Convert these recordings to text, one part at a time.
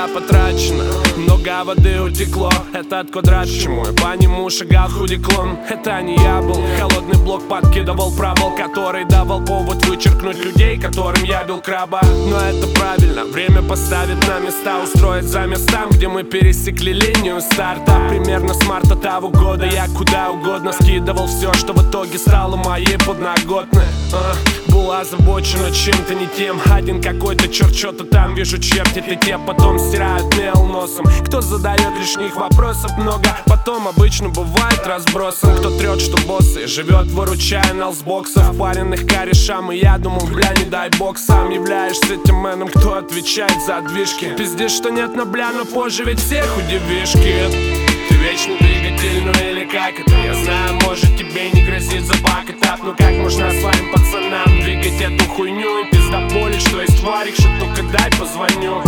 Много потрачено, много воды утекло. Этот квадрат, чему я по нему шагал худиклон. Это не я был, холодный блок подкидывал провол, который давал повод вычеркнуть людей, которым я бил краба. Но это правильно, время поставит на места, устроить замес там, где мы пересекли линию старта. Примерно с марта того года я куда угодно скидывал все, что в итоге стало моей подноготной. Была озабочена чем-то не тем. Один какой-то черт что-то там вижу чертит, и те потом стирают мел носом. Кто задает лишних вопросов много, потом обычно бывает разбросан. Кто трет, что боссы, живет выручая на лсбоксов, паренных корешам. И я думал, бля, не дай бог, сам являешься тем мэном, кто отвечает за движки. Пиздец, что нет, но бля, но позже ведь всех удивишки. Ты вечный двигатель, ну или как это? Я знаю, может тебе не грозит запак этап. Ну как можно своим пацанам двигать эту хуйню и пиздоболить, что есть тварик, что только дай позвоню.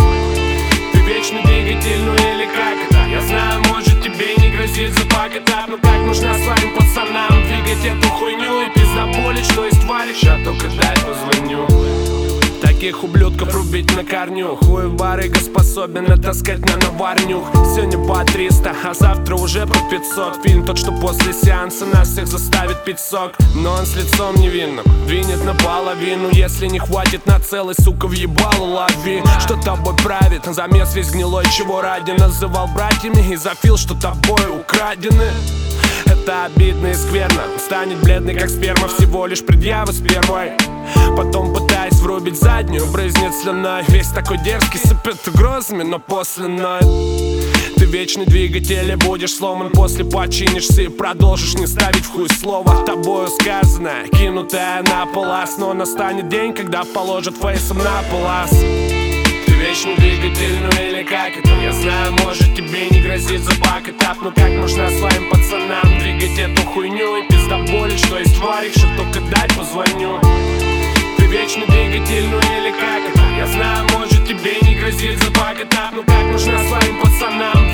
Ты вечный двигатель, ну или как это? Я знаю, может тебе не грозит запак этап. Ну как можно своим пацанам двигать эту хуйню и пиздоболить, что есть тварик, что только дай позвоню. Таких ублюдков рубить на корню. Хуй барыга способен натаскать на наварню. Сегодня по 300, а завтра уже по 500. Фильм тот, что после сеанса нас всех заставит пить сок. Но он с лицом невинным винит наполовину. Если не хватит на целый, сука, въебало лови. Что тобой правит, замес весь гнилой, чего ради называл братьями. И зафил, что тобой украдены. Это обидно и скверно, станет бледный как сперма. Всего лишь предъява с первой. Потом пытаясь врубить заднюю, брызнет слюной. Весь такой дерзкий, сыпет угрозами, но после ноет. Ты вечный двигатель и будешь сломан. После починишься и продолжишь не ставить в хуй слово. Тобою сказанное, кинутое на палас. Но настанет день, когда положат фейсом на палас. Ты вечный двигатель, ну или как это? Я знаю, может тебе не грозит запак этап. Ну как можно своим пацанам двигать эту хуйню и пиздоболить, что есть тварик, что только дай позвоню. Ты вечный двигатель, ну или как это? Я знаю, может тебе не грозит запак этап. Ну как можно своим пацанам